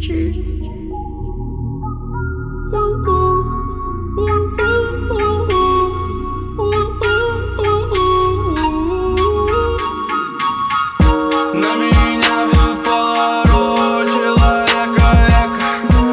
На меня выпала роль человека-века,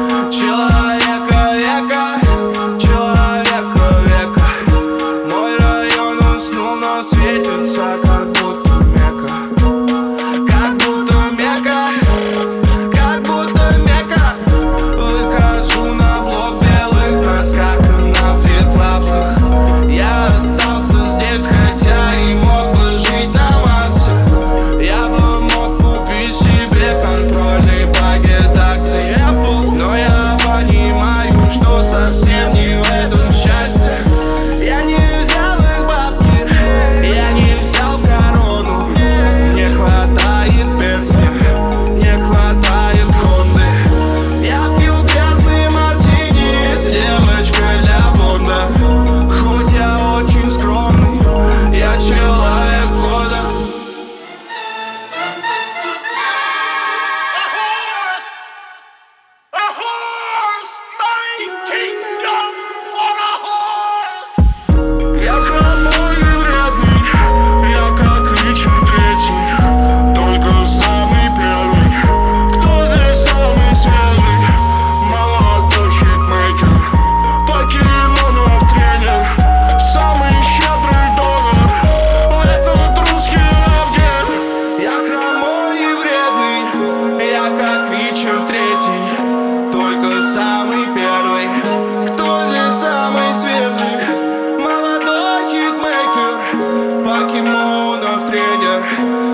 человека-века. Мой район уснул, но светится, как будто Мекка. Как будто Мекка, как будто Мекка. Выхожу на блок в белых носках и на флип-флапсах. Я остался здесь, хотя и мог бы жить на Марсе. Я бы мог купить себе контрольный пакет акций Apple, но я понимаю, что совсем не в этом счастье. Я не взял их бабки, я не взял корону. Не хватает Пепси, не хватает Хонды. Я пью грязный мартини с девочкой для Бонда. Хоть я очень скромный, я человек года. A horse! My kingdom for a horse! Я хромой и вредный, я как Ричард Третий, только самый первый. Кто здесь самый свежий? Молодой хитмейкер, покемонов тренер, самый щедрый донор в этот русский рэп-гейм. Я хромой и вредный, я как Ричард Третий, только самый первый. Кто здесь самый свежий? Молодой хитмейкер, покемонов тренер,